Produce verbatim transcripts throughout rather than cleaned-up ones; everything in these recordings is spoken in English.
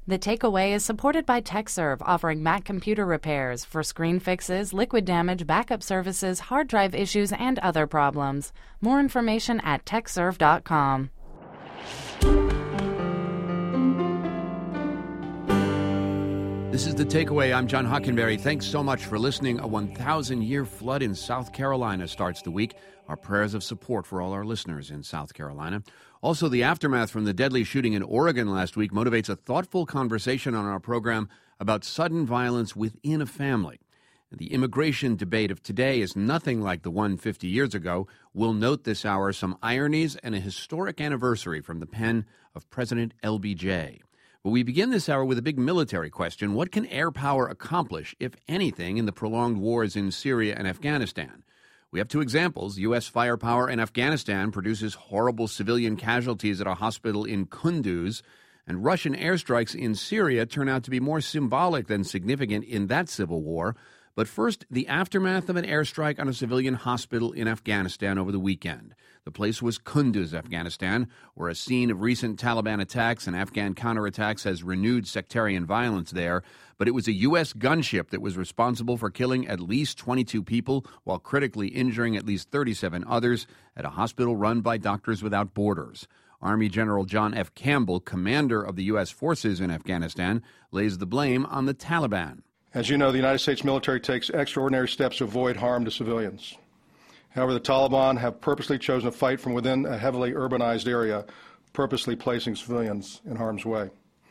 The Takeaway is supported by TechServe, offering Mac computer repairs for screen fixes, liquid damage, backup services, hard drive issues, and other problems. More information at tech serve dot com. This is The Takeaway. I'm John Hockenberry. Thanks so much for listening. A one thousand year flood in South Carolina starts the week. Our prayers of support for all our listeners in South Carolina. Also, the aftermath from the deadly shooting in Oregon last week motivates a thoughtful conversation on our program about sudden violence within a family. The immigration debate of today is nothing like the one fifty years ago. We'll note this hour some ironies and a historic anniversary from the pen of President L B J. But we begin this hour with a big military question. What can air power accomplish, if anything, in the prolonged wars in Syria and Afghanistan? We have two examples. U S firepower in Afghanistan produces horrible civilian casualties at a hospital in Kunduz, and Russian airstrikes in Syria turn out to be more symbolic than significant in that civil war. But first, the aftermath of an airstrike on a civilian hospital in Afghanistan over the weekend. The place was Kunduz, Afghanistan, where a scene of recent Taliban attacks and Afghan counterattacks has renewed sectarian violence there. But it was a U S gunship that was responsible for killing at least twenty-two people while critically injuring at least thirty-seven others at a hospital run by Doctors Without Borders. Army General John F. Campbell, commander of the U S forces in Afghanistan, lays the blame on the Taliban. As you know, the United States military takes extraordinary steps to avoid harm to civilians. However, the Taliban have purposely chosen to fight from within a heavily urbanized area, purposely placing civilians in harm's way.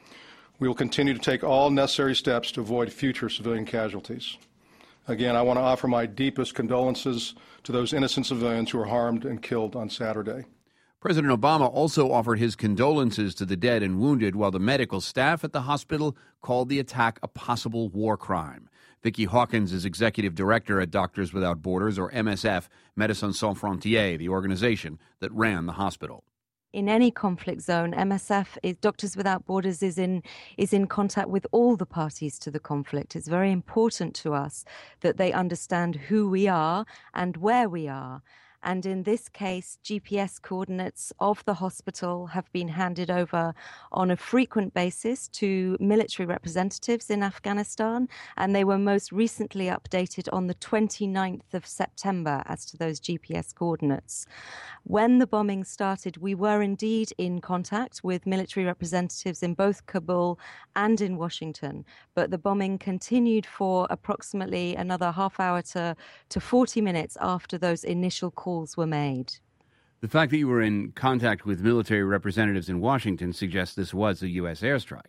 We will continue to take all necessary steps to avoid future civilian casualties. Again, I want to offer my deepest condolences to those innocent civilians who were harmed and killed on Saturday. President Obama also offered his condolences to the dead and wounded, while the medical staff at the hospital called the attack a possible war crime. Vicki Hawkins is executive director at Doctors Without Borders, or M S F, Médecins Sans Frontières, the organization that ran the hospital. In any conflict zone, M S F, is, Doctors Without Borders, is in is in contact with all the parties to the conflict. It's very important to us that they understand who we are and where we are. And in this case, G P S coordinates of the hospital have been handed over on a frequent basis to military representatives in Afghanistan, and they were most recently updated on the twenty-ninth of September as to those G P S coordinates. When the bombing started, we were indeed in contact with military representatives in both Kabul and in Washington, but the bombing continued for approximately another half hour to, to forty minutes after those initial calls were made. The fact that you were in contact with military representatives in Washington suggests this was a U S airstrike.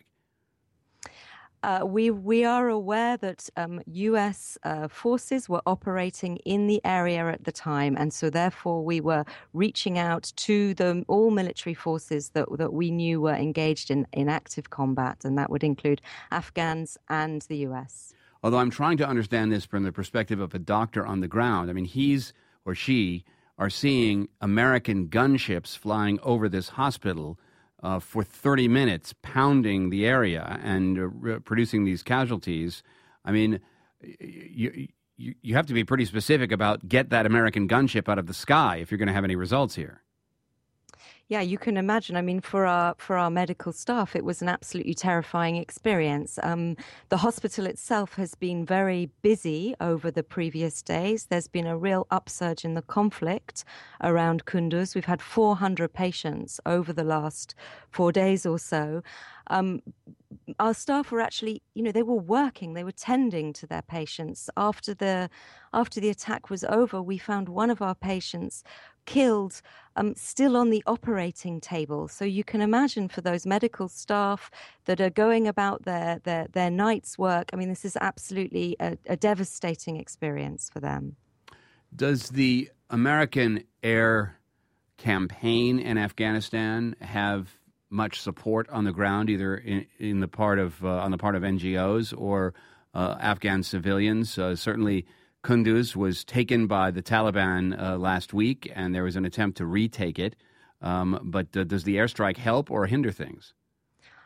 Uh, we we are aware that um, U S uh, forces were operating in the area at the time, and so therefore we were reaching out to the all military forces that that we knew were engaged in, in active combat, and that would include Afghans and the U S. Although I'm trying to understand this from the perspective of a doctor on the ground. I mean, he's or she are seeing American gunships flying over this hospital uh, for thirty minutes, pounding the area and uh, re- producing these casualties. I mean, you, you you have to be pretty specific about get that American gunship out of the sky if you're going to have any results here. Yeah, you can imagine. I mean, for our for our medical staff, it was an absolutely terrifying experience. Um, the hospital itself has been very busy over the previous days. There's been a real upsurge in the conflict around Kunduz. We've had four hundred patients over the last four days or so. Um, our staff were actually, you know, they were working, they were tending to their patients. After the after the attack was over, we found one of our patients killed, um, still on the operating table. So you can imagine for those medical staff that are going about their their, their night's work, I mean, this is absolutely a, a devastating experience for them. Does the American air campaign in Afghanistan have much support on the ground, either in, in the part of uh, on the part of N G Os or uh, Afghan civilians? Uh, certainly, Kunduz was taken by the Taliban uh, last week, and there was an attempt to retake it. Um, but uh, does the airstrike help or hinder things?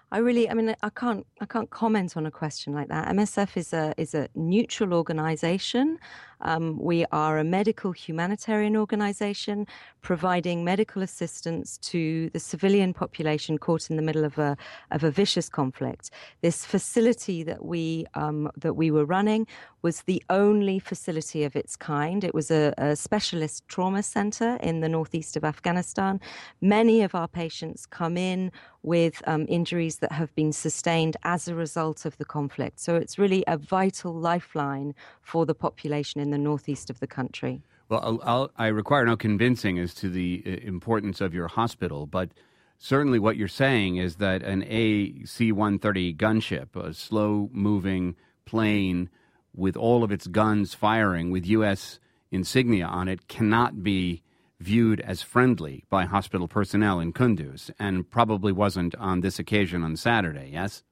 I really, I mean, I can't, I can't comment on a question like that. M S F is a is a neutral organization. Um, we are a medical humanitarian organization providing medical assistance to the civilian population caught in the middle of a of a vicious conflict. This facility that we um, that we were running was the only facility of its kind. It was a, a specialist trauma center in the northeast of Afghanistan. Many of our patients come in with um, injuries that have been sustained as a result of the conflict. So it's really a vital lifeline for the population in the northeast of the country. Well, I'll, I'll, I require no convincing as to the uh, importance of your hospital, but certainly what you're saying is that an A C one thirty gunship, a slow-moving plane with all of its guns firing with U S insignia on it, cannot be viewed as friendly by hospital personnel in Kunduz, and probably wasn't on this occasion on Saturday, yes?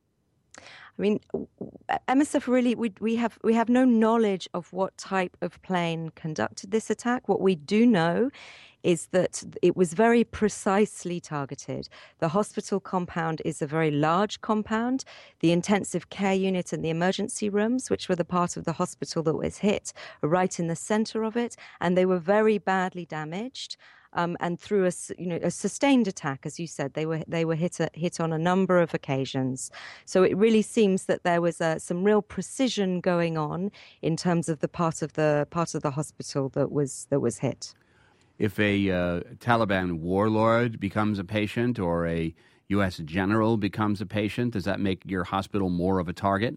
I mean, M S F really, we, we have we have no knowledge of what type of plane conducted this attack. What we do know is that it was very precisely targeted. The hospital compound is a very large compound. The intensive care unit and the emergency rooms, which were the part of the hospital that was hit, are right in the center of it, and they were very badly damaged. Um, and through a, you know, a sustained attack, as you said, they were they were hit a, hit on a number of occasions. So it really seems that there was uh, some real precision going on in terms of the part of the part of the hospital that was that was hit. If a uh, Taliban warlord becomes a patient or a U S general becomes a patient, does that make your hospital more of a target?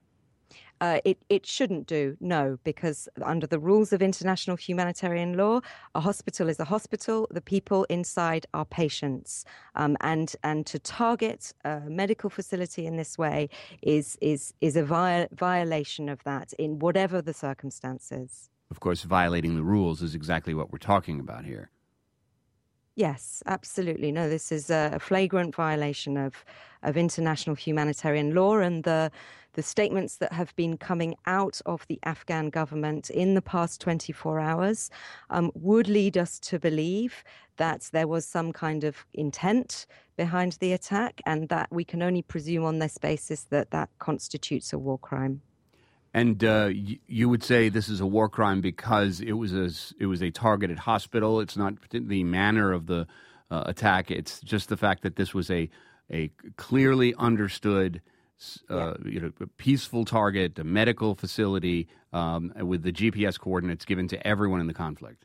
Uh, it, it shouldn't do, no, because under the rules of international humanitarian law, a hospital is a hospital. The people inside are patients. Um, and and to target a medical facility in this way is is is a vi- violation of that in whatever the circumstances. Of course, violating the rules is exactly what we're talking about here. Yes, absolutely. No, this is a flagrant violation of, of international humanitarian law, and the the statements that have been coming out of the Afghan government in the past twenty-four hours um, would lead us to believe that there was some kind of intent behind the attack, and that we can only presume on this basis that that constitutes a war crime. And uh, y- you would say this is a war crime because it was a, it was a targeted hospital. It's not the manner of the uh, attack. It's just the fact that this was a a clearly understood, uh, yeah. you know, peaceful target, a medical facility um, with the G P S coordinates given to everyone in the conflict.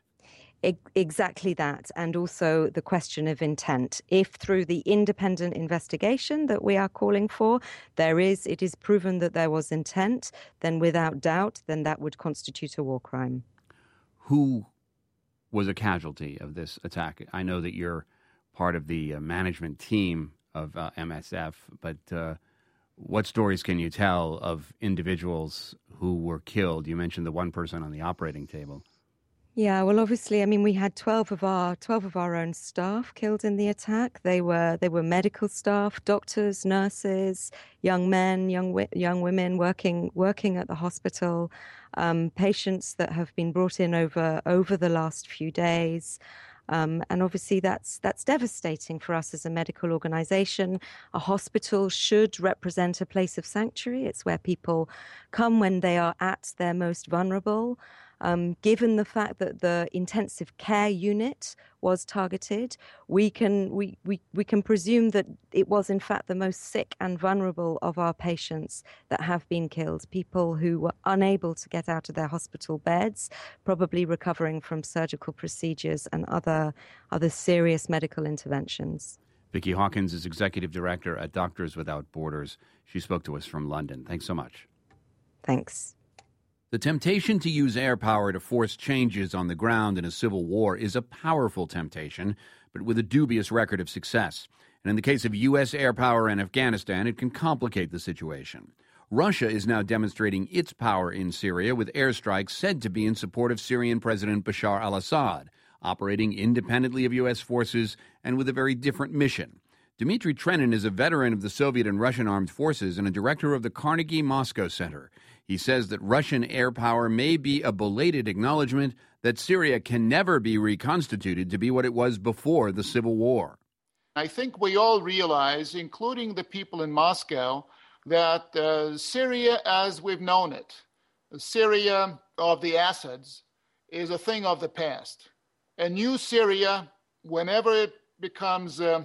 Exactly that. And also the question of intent. If through the independent investigation that we are calling for, there is, it is proven that there was intent, then without doubt, then that would constitute a war crime. Who was a casualty of this attack? I know that you're part of the uh, management team of uh, M S F, but uh, what stories can you tell of individuals who were killed? You mentioned the one person on the operating table. Yeah, well, obviously, I mean, we had twelve of our twelve of our own staff killed in the attack. They were they were medical staff, doctors, nurses, young men, young young women working working at the hospital, um, patients that have been brought in over over the last few days. Um, and obviously, that's that's devastating for us as a medical organization. A hospital should represent a place of sanctuary. It's where people come when they are at their most vulnerable. Um, given the fact that the intensive care unit was targeted, we can we, we, we can presume that it was in fact the most sick and vulnerable of our patients that have been killed. People who were unable to get out of their hospital beds, probably recovering from surgical procedures and other other serious medical interventions. Vicki Hawkins is Executive Director at Doctors Without Borders. She spoke to us from London. Thanks so much. Thanks. The temptation to use air power to force changes on the ground in a civil war is a powerful temptation, but with a dubious record of success. And in the case of U S air power in Afghanistan, it can complicate the situation. Russia is now demonstrating its power in Syria with airstrikes said to be in support of Syrian President Bashar al-Assad, operating independently of U S forces and with a very different mission. Dmitry Trenin is a veteran of the Soviet and Russian armed forces and a director of the Carnegie Moscow Center. He says that Russian air power may be a belated acknowledgement that Syria can never be reconstituted to be what it was before the civil war. I think we all realize, including the people in Moscow, that uh, Syria as we've known it, the Syria of the Assads, is a thing of the past. A new Syria, whenever it becomes uh,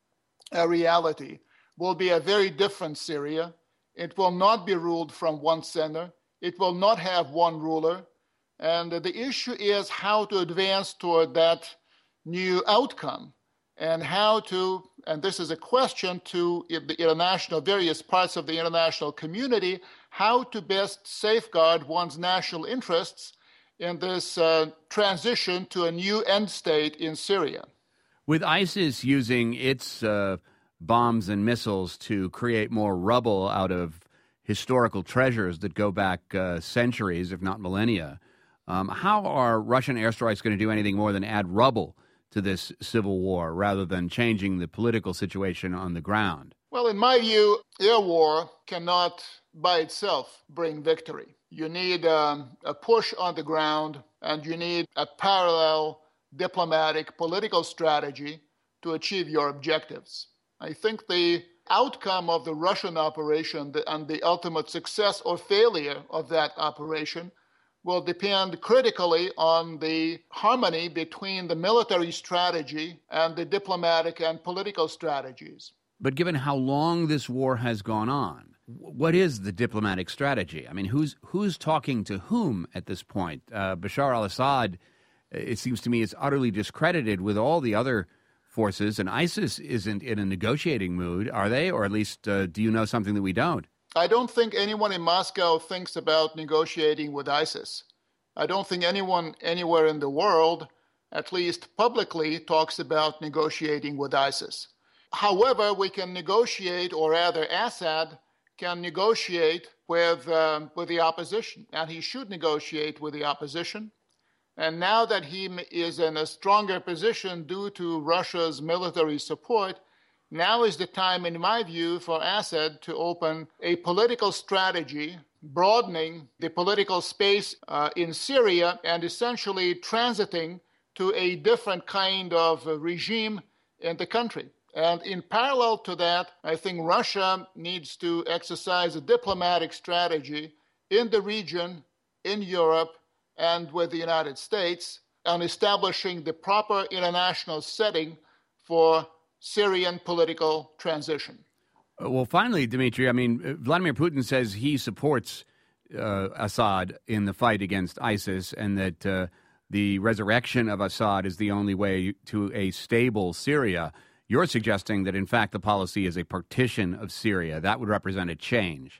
a reality, will be a very different Syria. It will not be ruled from one center. It will not have one ruler. And uh, the issue is how to advance toward that new outcome and how to, and this is a question to the international, various parts of the international community, how to best safeguard one's national interests in this uh, transition to a new end state in Syria. With ISIS using its uh, bombs and missiles to create more rubble out of historical treasures that go back uh, centuries, if not millennia, um, how are Russian airstrikes going to do anything more than add rubble to this civil war rather than changing the political situation on the ground? Well, in my view, air war cannot by itself bring victory. You need um, a push on the ground, and you need a parallel diplomatic political strategy to achieve your objectives. I think the outcome of the Russian operation and the ultimate success or failure of that operation will depend critically on the harmony between the military strategy and the diplomatic and political strategies. But given how long this war has gone on, what is the diplomatic strategy? I mean, who's who's talking to whom at this point? Uh, Bashar al-Assad, it seems to me, is utterly discredited with all the other forces, and ISIS isn't in a negotiating mood, are they? Or at least, uh, do you know something that we don't? I don't think anyone in Moscow thinks about negotiating with ISIS. I don't think anyone anywhere in the world, at least publicly, talks about negotiating with ISIS. However, we can negotiate, or rather Assad can negotiate with, um, with the opposition, and he should negotiate with the opposition. And now that he is in a stronger position due to Russia's military support, now is the time, in my view, for Assad to open a political strategy, broadening the political space uh, in Syria and essentially transiting to a different kind of uh, regime in the country. And in parallel to that, I think Russia needs to exercise a diplomatic strategy in the region, in Europe, and with the United States on establishing the proper international setting for Syrian political transition. Well, finally, Dmitry, I mean, Vladimir Putin says he supports uh, Assad in the fight against ISIS and that uh, the resurrection of Assad is the only way to a stable Syria. You're suggesting that, in fact, the policy is a partition of Syria. That would represent a change.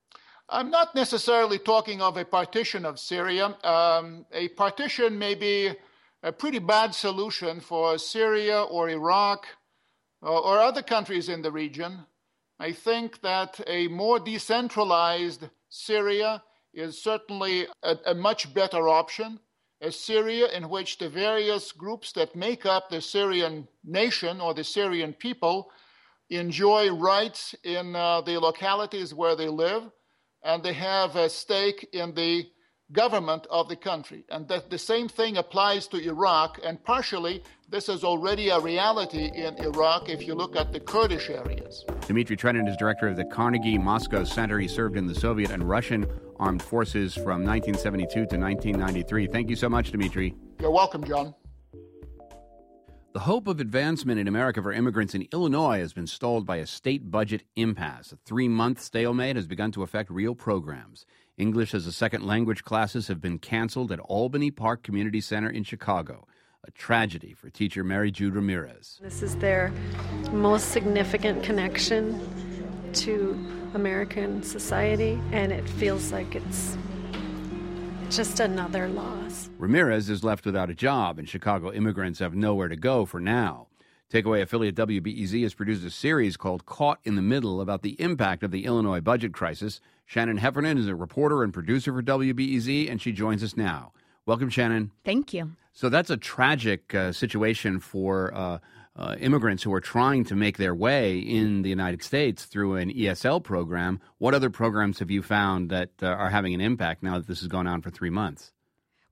I'm not necessarily talking of a partition of Syria. Um, a partition may be a pretty bad solution for Syria or Iraq or, or other countries in the region. I think that a more decentralized Syria is certainly a, a much better option. A Syria in which the various groups that make up the Syrian nation or the Syrian people enjoy rights in uh, the localities where they live, and they have a stake in the government of the country. And that the same thing applies to Iraq, and partially this is already a reality in Iraq if you look at the Kurdish areas. Dmitry Trenin is director of the Carnegie Moscow Center. He served in the Soviet and Russian armed forces from nineteen seventy-two to nineteen ninety-three. Thank you so much, Dmitry. You're welcome, John. The hope of advancement in America for immigrants in Illinois has been stalled by a state budget impasse. A three-month stalemate has begun to affect real programs. English as a second language classes have been canceled at Albany Park Community Center in Chicago. A tragedy for teacher Mary Jude Ramirez. This is their most significant connection to American society, and it feels like it's just another loss. Ramirez is left without a job, and Chicago immigrants have nowhere to go for now. Takeaway affiliate W B E Z has produced a series called Caught in the Middle about the impact of the Illinois budget crisis. Shannon Heffernan is a reporter and producer for W B E Z, and she joins us now. Welcome, Shannon. Thank you. So that's a tragic uh, situation for uh, uh, immigrants who are trying to make their way in the United States through an E S L program. What other programs have you found that uh, are having an impact now that this has gone on for three months?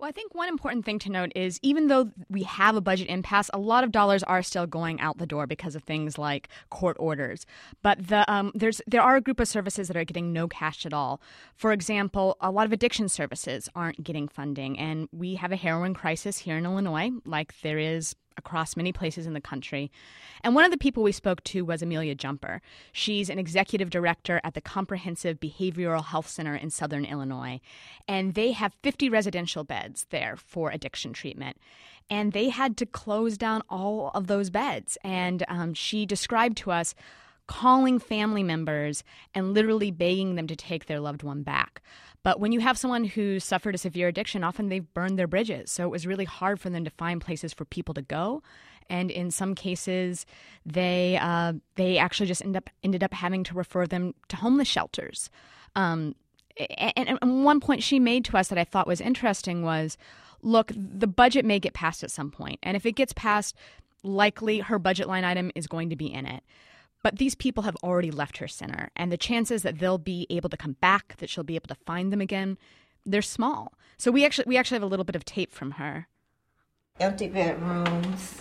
Well, I think one important thing to note is even though we have a budget impasse, a lot of dollars are still going out the door because of things like court orders. But the, um, there's there are a group of services that are getting no cash at all. For example, a lot of addiction services aren't getting funding, and we have a heroin crisis here in Illinois, like there is across many places in the country. And one of the people we spoke to was Amelia Jumper. She's an executive director at the Comprehensive Behavioral Health Center in Southern Illinois. And they have fifty residential beds there for addiction treatment. And they had to close down all of those beds. And um, she described to us calling family members and literally begging them to take their loved one back. But when you have someone who suffered a severe addiction, often they've burned their bridges. So it was really hard for them to find places for people to go. And in some cases, they uh, they actually just end up ended up having to refer them to homeless shelters. Um, and, and one point she made to us that I thought was interesting was, look, the budget may get passed at some point. And if it gets passed, likely her budget line item is going to be in it. But these people have already left her center, and the chances that they'll be able to come back, that she'll be able to find them again, they're small. So we actually we actually have a little bit of tape from her. Empty bedrooms.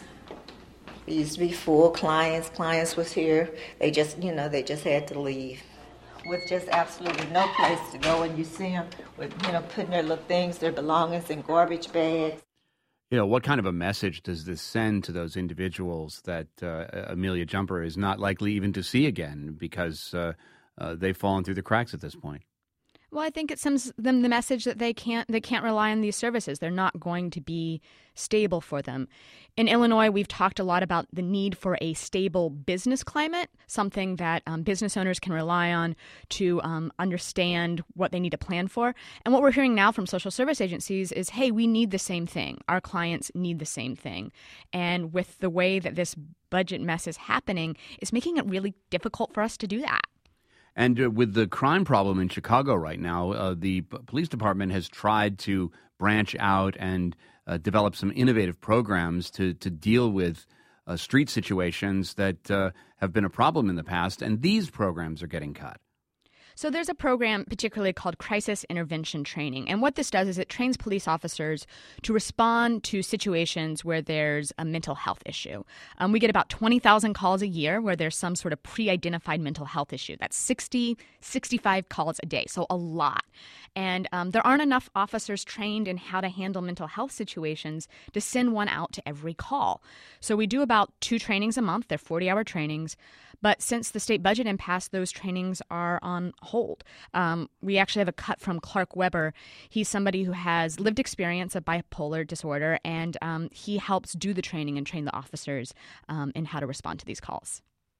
It used to be full clients. Clients was here. They just, you know, they just had to leave. With just absolutely no place to go, and you see them with, you know, putting their little things, their belongings in garbage bags. You know, what kind of a message does this send to those individuals that uh, Amelia Jumper is not likely even to see again because uh, uh, they've fallen through the cracks at this point? Well, I think it sends them the message that they can't they can't rely on these services. They're not going to be stable for them. In Illinois, we've talked a lot about the need for a stable business climate, something that um, business owners can rely on to um, understand what they need to plan for. And what we're hearing now from social service agencies is, hey, we need the same thing. Our clients need the same thing. And with the way that this budget mess is happening, it's making it really difficult for us to do that. And uh, with the crime problem in Chicago right now, uh, the p- police department has tried to branch out and uh, develop some innovative programs to, to deal with uh, street situations that uh, have been a problem in the past. And these programs are getting cut. So there's a program particularly called Crisis Intervention Training. And what this does is it trains police officers to respond to situations where there's a mental health issue. Um, we get about twenty thousand calls a year where there's some sort of pre-identified mental health issue. That's sixty, sixty-five calls a day, so a lot. And um, there aren't enough officers trained in how to handle mental health situations to send one out to every call. So we do about two trainings a month. They're forty-hour trainings. But since the state budget impasse, those trainings are on hold. Um, we actually have a cut from Clark Weber. He's somebody who has lived experience of bipolar disorder, and um, he helps do the training and train the officers um, in how to respond to these calls.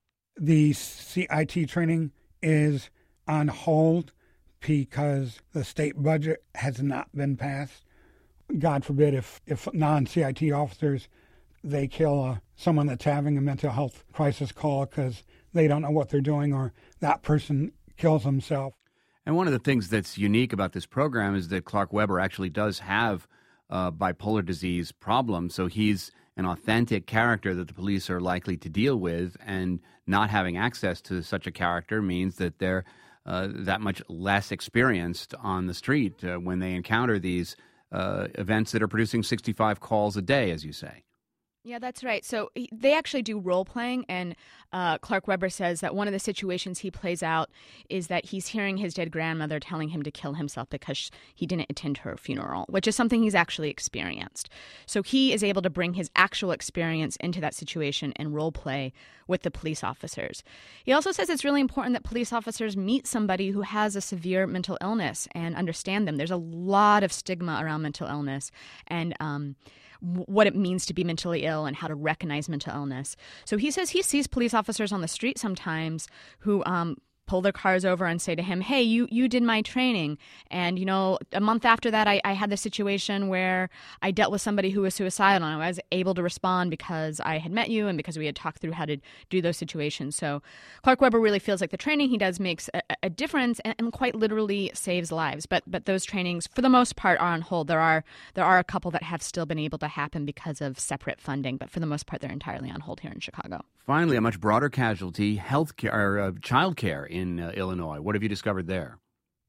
The C I T training is on hold because the state budget has not been passed. God forbid if, if non-C I T officers, they kill uh, someone that's having a mental health crisis call because they don't know what they're doing, or that person kills himself. And one of the things that's unique about this program is that Clark Weber actually does have a bipolar disease problem, so he's an authentic character that the police are likely to deal with, and not having access to such a character means that they're uh, that much less experienced on the street uh, when they encounter these uh, events that are producing sixty-five calls a day, as you say. Yeah, that's right. So they actually do role playing, and uh, Clark Weber says that one of the situations he plays out is that he's hearing his dead grandmother telling him to kill himself because he didn't attend her funeral, which is something he's actually experienced. So he is able to bring his actual experience into that situation and role play with the police officers. He also says it's really important that police officers meet somebody who has a severe mental illness and understand them. There's a lot of stigma around mental illness, and um, what it means to be mentally ill and how to recognize mental illness. So he says he sees police officers on the street sometimes who um, pull their cars over and say to him, hey, you you did my training. And, you know, a month after that, I, I had the situation where I dealt with somebody who was suicidal, and I was able to respond because I had met you and because we had talked through how to do those situations. So Clark Weber really feels like the training he does makes a, a difference and, and quite literally saves lives. But but those trainings, for the most part, are on hold. There are there are a couple that have still been able to happen because of separate funding, but for the most part, they're entirely on hold here in Chicago. Finally, a much broader casualty, health care, or uh, child care in uh, Illinois. What have you discovered there?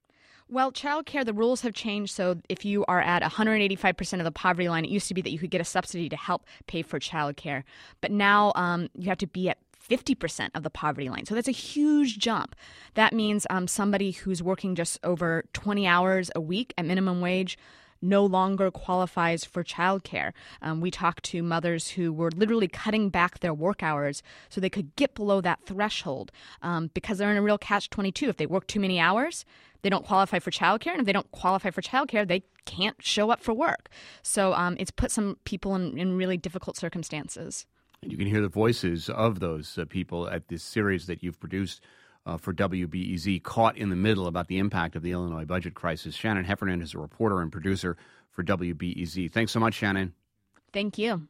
Well, childcare, the rules have changed. So if you are at one hundred eighty-five percent of the poverty line, it used to be that you could get a subsidy to help pay for childcare. But now um, you have to be at fifty percent of the poverty line. So that's a huge jump. That means um, somebody who's working just over twenty hours a week at minimum wage no longer qualifies for childcare. Um, we talked to mothers who were literally cutting back their work hours so they could get below that threshold um, because they're in a real catch twenty-two. If they work too many hours, they don't qualify for childcare, and if they don't qualify for childcare, they can't show up for work. So um, it's put some people in, in really difficult circumstances. And you can hear the voices of those uh, people at this series that you've produced uh, for W B E Z, Caught in the Middle, about the impact of the Illinois budget crisis. Shannon Heffernan is a reporter and producer for W B E Z. Thanks so much, Shannon. Thank you.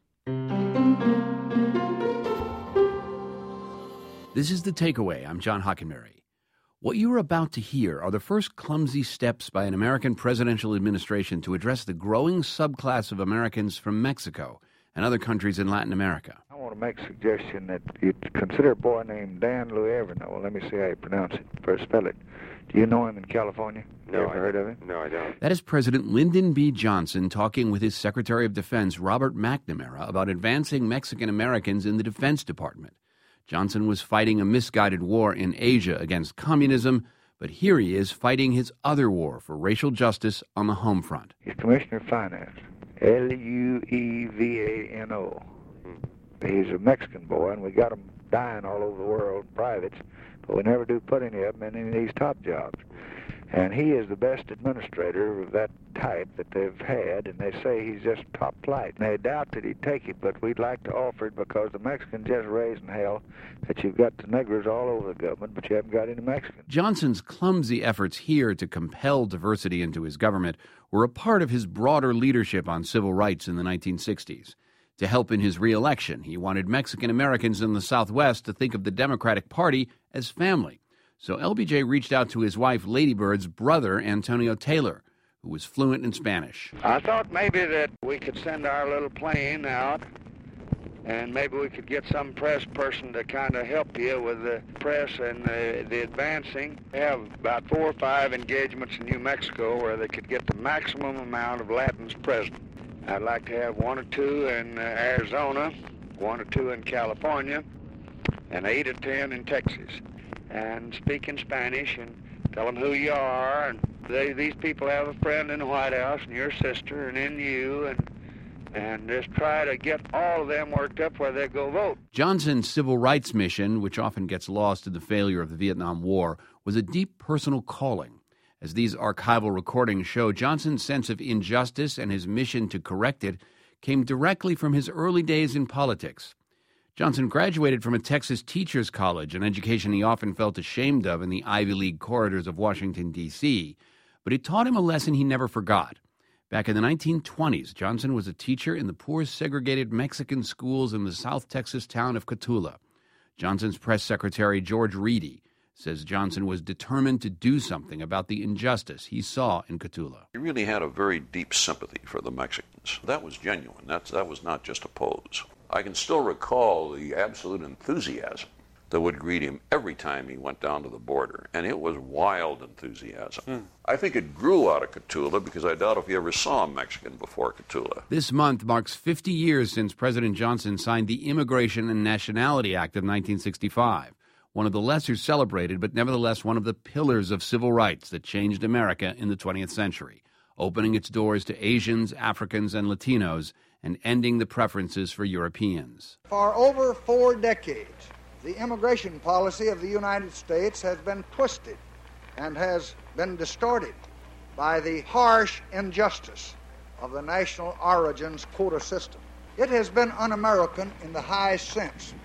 This is The Takeaway. I'm John Hockenberry. What you are about to hear are the first clumsy steps by an American presidential administration to address the growing subclass of Americans from Mexico and other countries in Latin America. I want to make a suggestion that you consider a boy named Dan Luevernel. Well, let me see how you pronounce it. First spell it. Do you know him in California? No, you ever I heard of him? No, I don't. That is President Lyndon B. Johnson talking with his Secretary of Defense, Robert McNamara, about advancing Mexican Americans in the Defense Department. Johnson was fighting a misguided war in Asia against communism, but here he is fighting his other war for racial justice on the home front. He's Commissioner of Finance, L U E V A N O. He's a Mexican boy, and we got him dying all over the world, privates, but we never do put any of them in any of these top jobs. And he is the best administrator of that type that they've had, and they say he's just top flight. And they doubt that he'd take it, but we'd like to offer it because the Mexicans just raising hell that you've got the niggers all over the government, but you haven't got any Mexicans. Johnson's clumsy efforts here to compel diversity into his government were a part of his broader leadership on civil rights in the nineteen sixties. To help in his re-election, he wanted Mexican Americans in the Southwest to think of the Democratic Party as family. So L B J reached out to his wife, Lady Bird's brother, Antonio Taylor, who was fluent in Spanish. I thought maybe that we could send our little plane out, and maybe we could get some press person to kind of help you with the press and the, the advancing. We have about four or five engagements in New Mexico where they could get the maximum amount of Latins present. I'd like to have one or two in uh, Arizona, one or two in California, and eight or ten in Texas. And speak in Spanish and tell them who you are. And they, these people have a friend in the White House and your sister and in you. And, and just try to get all of them worked up where they go vote. Johnson's civil rights mission, which often gets lost in the failure of the Vietnam War, was a deep personal calling. As these archival recordings show, Johnson's sense of injustice and his mission to correct it came directly from his early days in politics. Johnson graduated from a Texas teachers' college, an education he often felt ashamed of in the Ivy League corridors of Washington, D C, but it taught him a lesson he never forgot. Back in the nineteen twenties, Johnson was a teacher in the poor segregated Mexican schools in the South Texas town of Cotulla. Johnson's press secretary, George Reedy, says Johnson was determined to do something about the injustice he saw in Cotulla. He really had a very deep sympathy for the Mexicans. That was genuine. That's, that was not just a pose. I can still recall the absolute enthusiasm that would greet him every time he went down to the border, and it was wild enthusiasm. Hmm. I think it grew out of Cotulla because I doubt if he ever saw a Mexican before Cotulla. This month marks fifty years since President Johnson signed the Immigration and Nationality Act of nineteen sixty-five, one of the lesser celebrated but nevertheless one of the pillars of civil rights that changed America in the twentieth century, opening its doors to Asians, Africans, and Latinos, and ending the preferences for Europeans. For over four decades, the immigration policy of the United States has been twisted and has been distorted by the harsh injustice of the national origins quota system. It has been un-American in the highest sense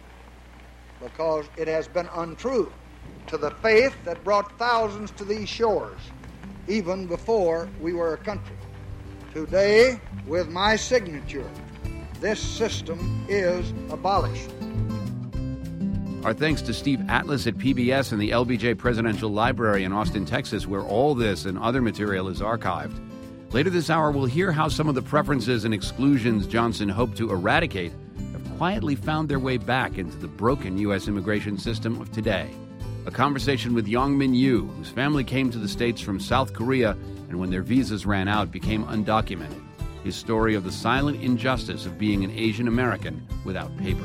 because it has been untrue to the faith that brought thousands to these shores, even before we were a country. Today, with my signature, this system is abolished. Our thanks to Steve Atlas at P B S and the L B J Presidential Library in Austin, Texas, where all this and other material is archived. Later this hour, we'll hear how some of the preferences and exclusions Johnson hoped to eradicate have quietly found their way back into the broken U S immigration system of today. A conversation with Yong Min Yu, whose family came to the States from South Korea and when their visas ran out became undocumented. His story of the silent injustice of being an Asian American without papers.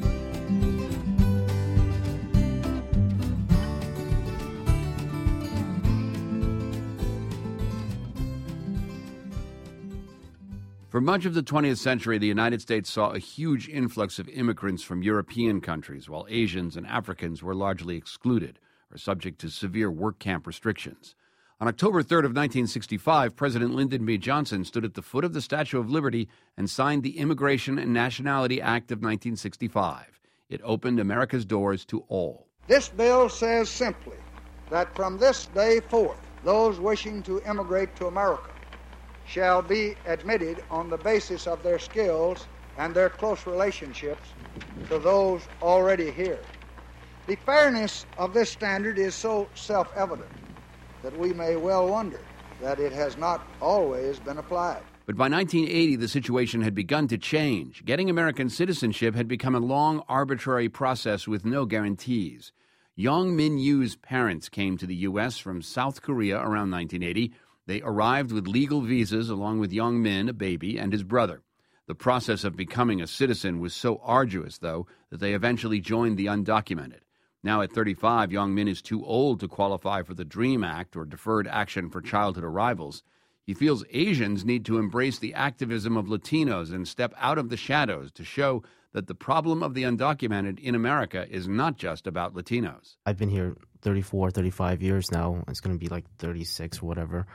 For much of the twentieth century, the United States saw a huge influx of immigrants from European countries, while Asians and Africans were largely excluded or subject to severe work camp restrictions. On October third of nineteen sixty-five, President Lyndon B. Johnson stood at the foot of the Statue of Liberty and signed the Immigration and Nationality Act of nineteen sixty-five. It opened America's doors to all. This bill says simply that from this day forth, those wishing to immigrate to America shall be admitted on the basis of their skills and their close relationships to those already here. The fairness of this standard is so self-evident that we may well wonder that it has not always been applied. But by nineteen eighty, the situation had begun to change. Getting American citizenship had become a long, arbitrary process with no guarantees. Yong Min Yu's parents came to the U S from South Korea around nineteen eighty. They arrived with legal visas along with Yong Min, a baby, and his brother. The process of becoming a citizen was so arduous, though, that they eventually joined the undocumented. Now at thirty-five, Yong Min is too old to qualify for the DREAM Act, or Deferred Action for Childhood Arrivals. He feels Asians need to embrace the activism of Latinos and step out of the shadows to show that the problem of the undocumented in America is not just about Latinos. I've been here thirty-four, thirty-five years now. It's going to be like thirty-six or whatever.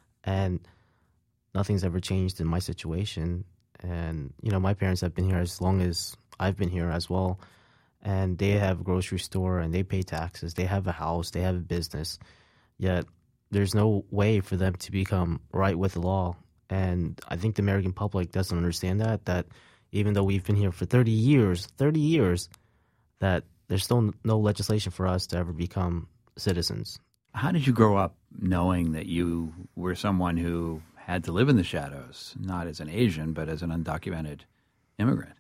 And nothing's ever changed in my situation. And, you know, my parents have been here as long as I've been here as well. And they have a grocery store and they pay taxes. They have a house. They have a business. Yet there's no way for them to become right with the law. And I think the American public doesn't understand that, that even though we've been here for thirty years, thirty years, that there's still no legislation for us to ever become citizens. How did you grow up knowing that you were someone who had to live in the shadows, not as an Asian, but as an undocumented immigrant?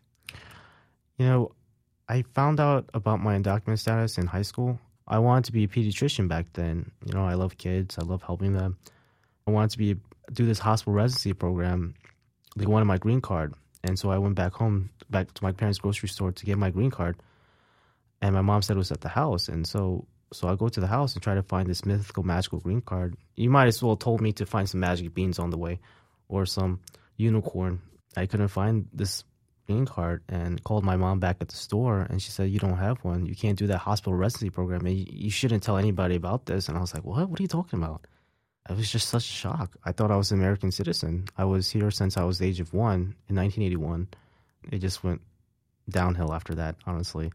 You know, I found out about my undocumented status in high school. I wanted to be a pediatrician back then. You know, I love kids. I love helping them. I wanted to be do this hospital residency program. They wanted my green card. And so I went back home, back to my parents' grocery store to get my green card. And my mom said it was at the house. And so so I go to the house and try to find this mythical, magical green card. You might as well told me to find some magic beans on the way or some unicorn. I couldn't find this green card and called my mom back at the store. And she said, you don't have one. You can't do that hospital residency program. And you shouldn't tell anybody about this. And I was like, what? What are you talking about? It was just such a shock. I thought I was an American citizen. I was here since I was the age of one in nineteen eighty-one. It just went downhill after that, honestly.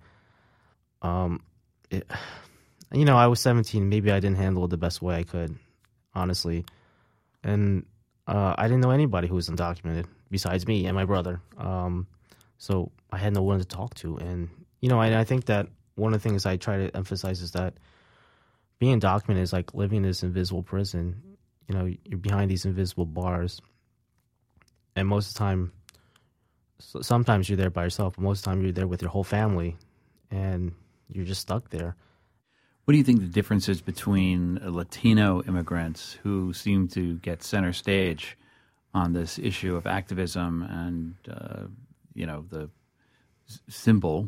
Um, it, you know, I was seventeen. Maybe I didn't handle it the best way I could, honestly. And uh, I didn't know anybody who was undocumented besides me and my brother. Um, so I had no one to talk to. And, you know, I, I think that one of the things I try to emphasize is that being undocumented is like living in this invisible prison. You know, you're behind these invisible bars. And most of the time, sometimes you're there by yourself, but most of the time you're there with your whole family. And you're just stuck there. What do you think the difference is between Latino immigrants who seem to get center stage on this issue of activism and, uh, you know, the symbol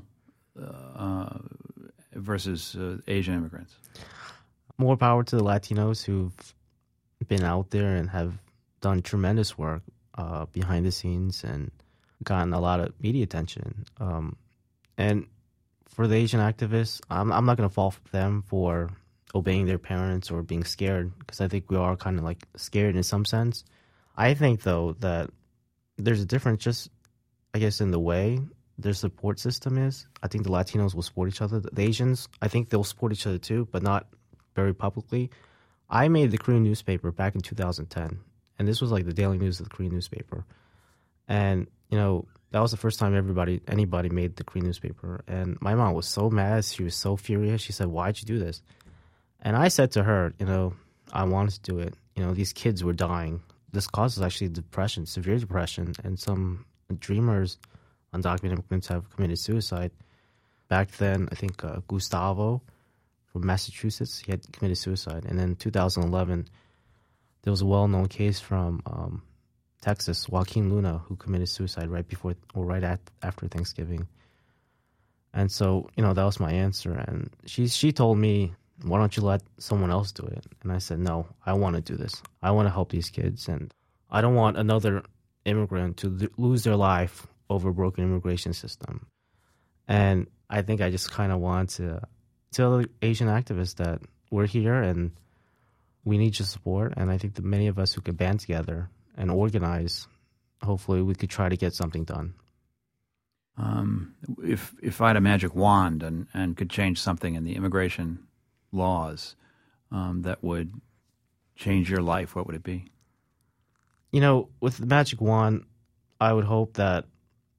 uh, versus uh, Asian immigrants? More power to the Latinos who've been out there and have done tremendous work uh, behind the scenes and gotten a lot of media attention. Um, and for the Asian activists, I'm, I'm not going to fault them for obeying their parents or being scared, because I think we are kind of like scared in some sense. I think, though, that there's a difference just, I guess, in the way their support system is. I think the Latinos will support each other. The Asians, I think they'll support each other too, but not very publicly. I made the Korean newspaper back in two thousand ten, and this was like the daily news of the Korean newspaper. And, you know, that was the first time everybody, anybody made the Korean newspaper. And my mom was so mad. She was so furious. She said, why'd you do this? And I said to her, you know, I wanted to do it. You know, these kids were dying. This causes actually depression, severe depression. And some dreamers, undocumented immigrants, have committed suicide. Back then, I think uh, Gustavo from Massachusetts. He had committed suicide. And then in two thousand eleven, there was a well-known case from um, Texas, Joaquin Luna, who committed suicide right before or right at, after Thanksgiving. And so, you know, that was my answer. And she she told me, why don't you let someone else do it? And I said, no, I want to do this. I want to help these kids. And I don't want another immigrant to lo- lose their life over a broken immigration system. And I think I just kind of want to tell the Asian activists that we're here and we need your support. And I think that many of us who could band together and organize, hopefully we could try to get something done. Um, if if I had a magic wand and, and could change something in the immigration laws um, that would change your life, what would it be? You know, with the magic wand, I would hope that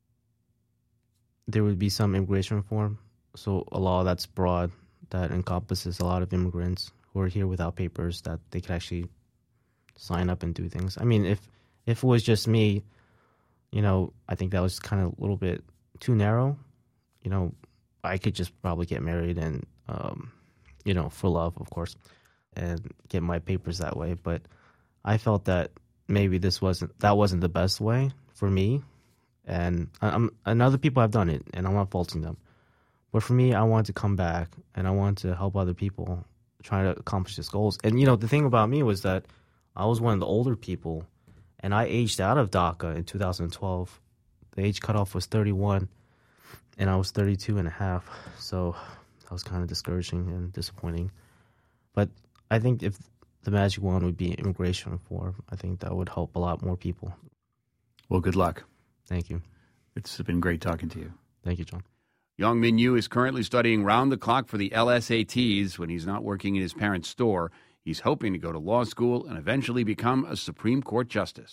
there would be some immigration reform. So a law that's broad, that encompasses a lot of immigrants who are here without papers, that they could actually sign up and do things. I mean, if if it was just me, you know, I think that was kind of a little bit too narrow. You know, I could just probably get married and, um, you know, for love, of course, and get my papers that way. But I felt that maybe this wasn't, that wasn't the best way for me. And I'm, and other people have done it, and I'm not faulting them. But for me, I wanted to come back, and I wanted to help other people try to accomplish these goals. And, you know, the thing about me was that I was one of the older people, and I aged out of DACA in two thousand twelve. The age cutoff was thirty-one, and I was thirty-two and a half. So that was kind of discouraging and disappointing. But I think if the magic wand would be immigration reform, I think that would help a lot more people. Well, good luck. Thank you. It's been great talking to you. Thank you, John. Youngmin Yu is currently studying round the clock for the L S A Ts when he's not working in his parents' store. He's hoping to go to law school and eventually become a Supreme Court justice.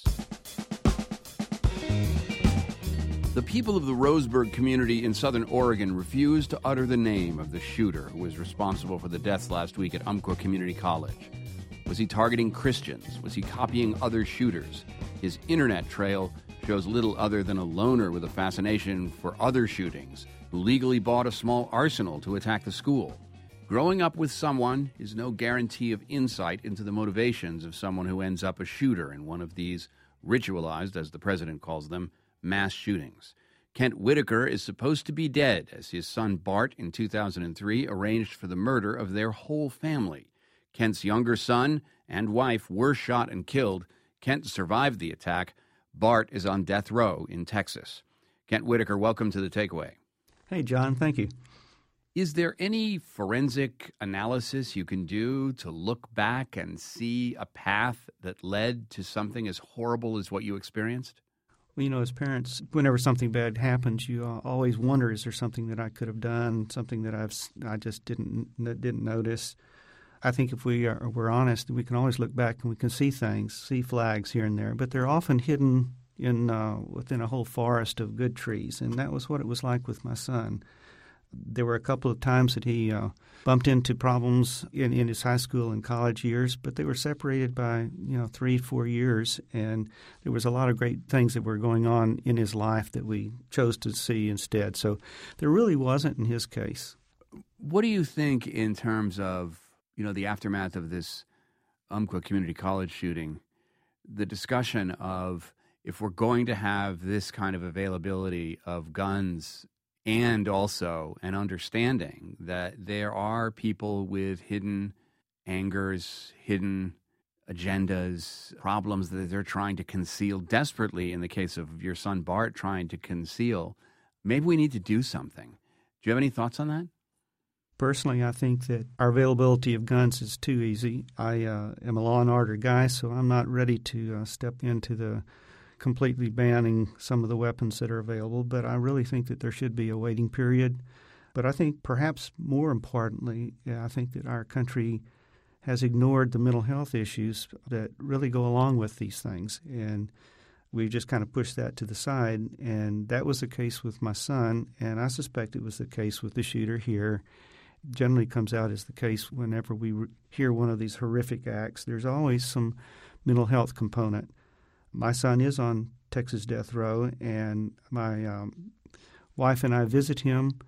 The people of the Roseburg community in southern Oregon refused to utter the name of the shooter who was responsible for the deaths last week at Umpqua Community College. Was he targeting Christians? Was he copying other shooters? His internet trail shows little other than a loner with a fascination for other shootings who legally bought a small arsenal to attack the school. Growing up with someone is no guarantee of insight into the motivations of someone who ends up a shooter in one of these ritualized, as the president calls them, mass shootings. Kent Whitaker is supposed to be dead as his son Bart in two thousand three arranged for the murder of their whole family. Kent's younger son and wife were shot and killed. Kent survived the attack. Bart is on death row in Texas. Kent Whitaker, welcome to The Takeaway. Hey, John, thank you. Is there any forensic analysis you can do to look back and see a path that led to something as horrible as what you experienced? Well, you know, as parents, whenever something bad happens, you uh, always wonder, is there something that I could have done, something that I've I just didn't didn't notice? I think if we are we're honest, we can always look back and we can see things, see flags here and there, but they're often hidden in uh, within a whole forest of good trees, and that was what it was like with my son. There were a couple of times that he uh, bumped into problems in, in his high school and college years, but they were separated by, you know, three, four years, and there was a lot of great things that were going on in his life that we chose to see instead. So there really wasn't in his case. What do you think in terms of, you know, the aftermath of this Umpqua Community College shooting, the discussion of if we're going to have this kind of availability of guns and also an understanding that there are people with hidden angers, hidden agendas, problems that they're trying to conceal desperately, in the case of your son Bart trying to conceal, maybe we need to do something. Do you have any thoughts on that? Personally, I think that our availability of guns is too easy. I uh, am a law and order guy, so I'm not ready to uh, step into the completely banning some of the weapons that are available, but I really think that there should be a waiting period. But I think perhaps more importantly, yeah, I think that our country has ignored the mental health issues that really go along with these things, and we just kind of pushed that to the side, and that was the case with my son, and I suspect it was the case with the shooter here. Generally comes out as the case whenever we re- hear one of these horrific acts. There's always some mental health component. My son is on Texas death row, and my um, wife and I visit him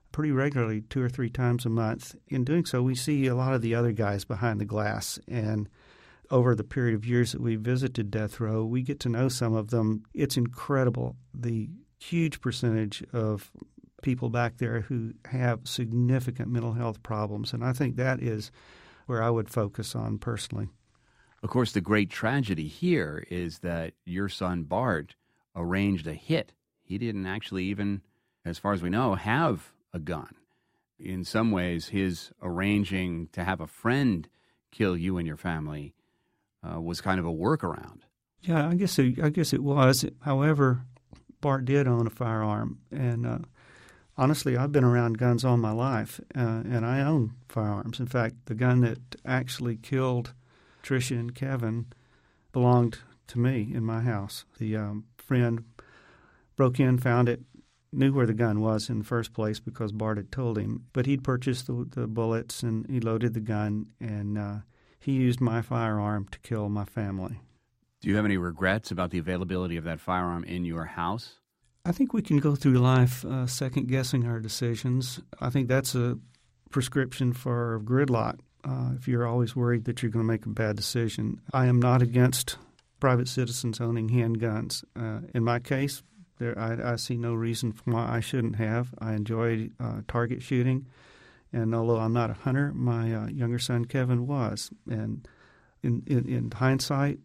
pretty regularly, two or three times a month. In doing so, we see a lot of the other guys behind the glass. And over the period of years that we visited death row, we get to know some of them. It's incredible, the huge percentage of people back there who have significant mental health problems. And I think that is where I would focus on personally. Of course, the great tragedy here is that your son Bart arranged a hit. He didn't actually even, as far as we know, have a gun. In some ways, his arranging to have a friend kill you and your family uh, was kind of a workaround. Yeah, I guess it, I guess it was. However, Bart did own a firearm, and uh, honestly, I've been around guns all my life, uh, and I own firearms. In fact, the gun that actually killed Tricia and Kevin belonged to me in my house. The um, friend broke in, found it, knew where the gun was in the first place because Bart had told him. But he'd purchased the, the bullets, and he loaded the gun, and uh, he used my firearm to kill my family. Do you have any regrets about the availability of that firearm in your house? I think we can go through life uh, second-guessing our decisions. I think that's a prescription for gridlock. Uh, if you're always worried that you're going to make a bad decision. I am not against private citizens owning handguns. Uh, in my case, there, I, I see no reason why I shouldn't have. I enjoy uh, target shooting, and although I'm not a hunter, my uh, younger son Kevin was. And in, in, in hindsight,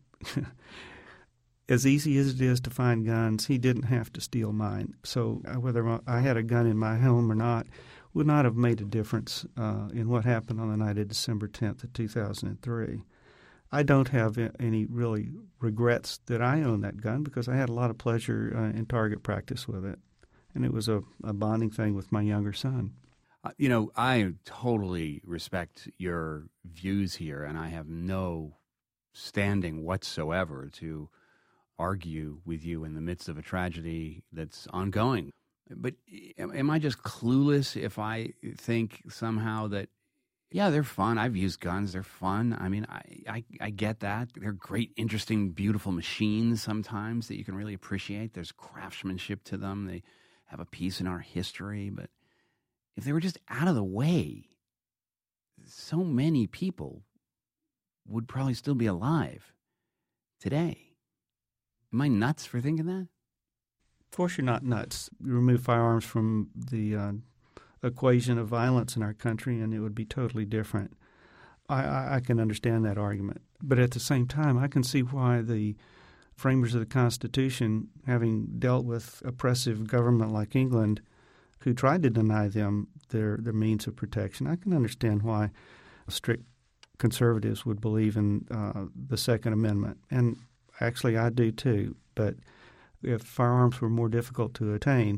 as easy as it is to find guns, he didn't have to steal mine. So whether I had a gun in my home or not would not have made a difference uh, in what happened on the night of December tenth of two thousand three. I don't have any really regrets that I owned that gun because I had a lot of pleasure uh, in target practice with it, and it was a, a bonding thing with my younger son. Uh, you know, I totally respect your views here, and I have no standing whatsoever to argue with you in the midst of a tragedy that's ongoing. But am I just clueless if I think somehow that, yeah, they're fun. I've used guns. They're fun. I mean, I, I, I get that. They're great, interesting, beautiful machines sometimes that you can really appreciate. There's craftsmanship to them. They have a piece in our history. But if they were just out of the way, so many people would probably still be alive today. Am I nuts for thinking that? Of course you're not nuts. You remove firearms from the uh, equation of violence in our country, and it would be totally different. I, I, I can understand that argument. But at the same time, I can see why the framers of the Constitution, having dealt with oppressive government like England, who tried to deny them their, their means of protection, I can understand why strict conservatives would believe in uh, the Second Amendment. And actually, I do too. But if firearms were more difficult to attain,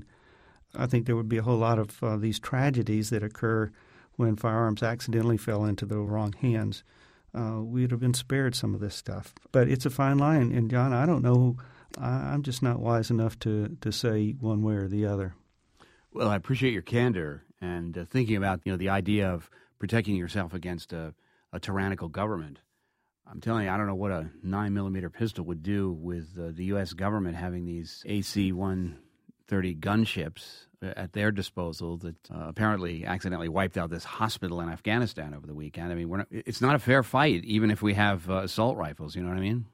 I think there would be a whole lot of uh, these tragedies that occur when firearms accidentally fell into the wrong hands. Uh, we would have been spared some of this stuff. But it's a fine line. And, John, I don't know. I, I'm just not wise enough to, to say one way or the other. Well, I appreciate your candor and uh, thinking about, you know, the idea of protecting yourself against a, a tyrannical government. I'm telling you, I don't know what a nine millimeter pistol would do with uh, the U S government having these A C one thirty gunships at their disposal that uh, apparently accidentally wiped out this hospital in Afghanistan over the weekend. I mean, we're not, it's not a fair fight, even if we have uh, assault rifles. You know what I mean?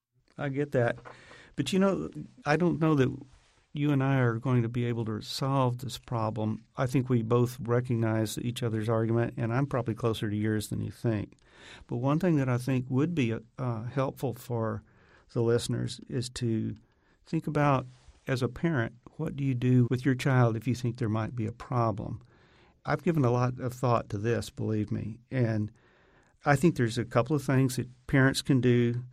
I get that. But, you know, I don't know that you and I are going to be able to solve this problem. I think we both recognize each other's argument, and I'm probably closer to yours than you think. But one thing that I think would be uh, helpful for the listeners is to think about, as a parent, what do you do with your child if you think there might be a problem? I've given a lot of thought to this, believe me, and I think there's a couple of things that parents can do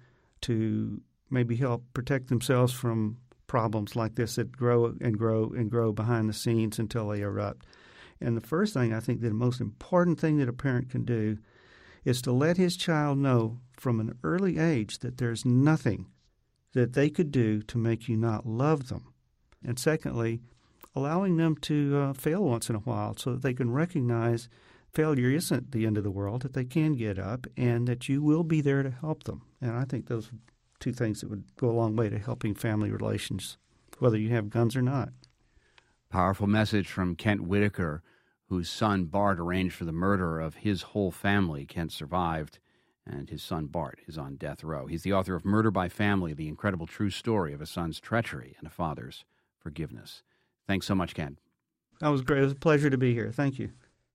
to maybe help protect themselves from problems like this that grow and grow and grow behind the scenes until they erupt. And the first thing, I think the most important thing that a parent can do is to let his child know from an early age that there's nothing that they could do to make you not love them. And secondly, allowing them to uh, fail once in a while so that they can recognize failure isn't the end of the world, that they can get up, and that you will be there to help them. And I think those are two things that would go a long way to helping family relations, whether you have guns or not. Powerful message from Kent Whitaker, whose son Bart arranged for the murder of his whole family. Kent survived, and his son Bart is on death row. He's the author of Murder by Family, the incredible true story of a son's treachery and a father's forgiveness. Thanks so much, Kent. That was great. It was a pleasure to be here. Thank you.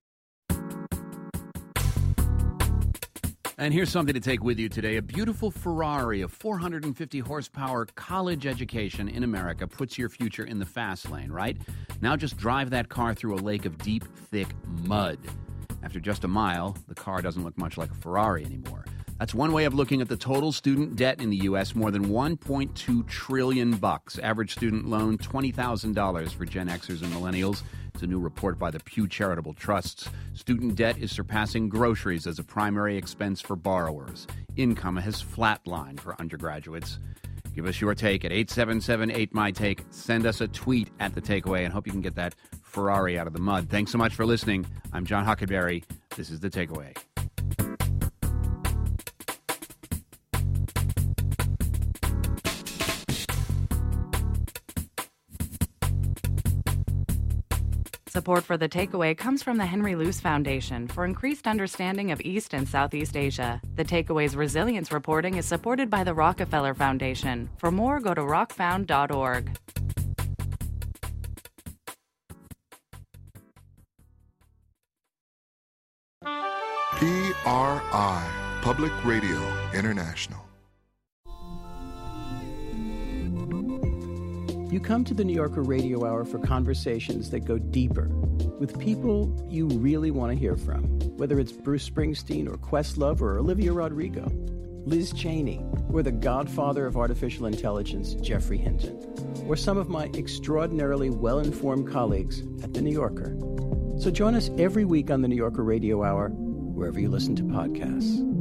And here's something to take with you today. A beautiful Ferrari, a four hundred fifty horsepower college education in America puts your future in the fast lane, right? Now just drive that car through a lake of deep, thick mud. After just a mile, the car doesn't look much like a Ferrari anymore. That's one way of looking at the total student debt in the U S, more than one point two trillion bucks. Average student loan, twenty thousand dollars for Gen Xers and millennials. It's a new report by the Pew Charitable Trusts. Student debt is surpassing groceries as a primary expense for borrowers. Income has flatlined for undergraduates. Give us your take at eight seven seven eight M Y Take. Send us a tweet at The Takeaway, and hope you can get that Ferrari out of the mud. Thanks so much for listening. I'm John Hockenberry. This is The Takeaway. Support for The Takeaway comes from the Henry Luce Foundation for increased understanding of East and Southeast Asia. The Takeaway's resilience reporting is supported by the Rockefeller Foundation. For more, go to rock found dot org. P R I, Public Radio International. You come to the New Yorker Radio Hour for conversations that go deeper with people you really want to hear from, whether it's Bruce Springsteen or Questlove or Olivia Rodrigo, Liz Cheney, or the godfather of artificial intelligence, Jeffrey Hinton, or some of my extraordinarily well-informed colleagues at The New Yorker. So join us every week on the New Yorker Radio Hour, wherever you listen to podcasts.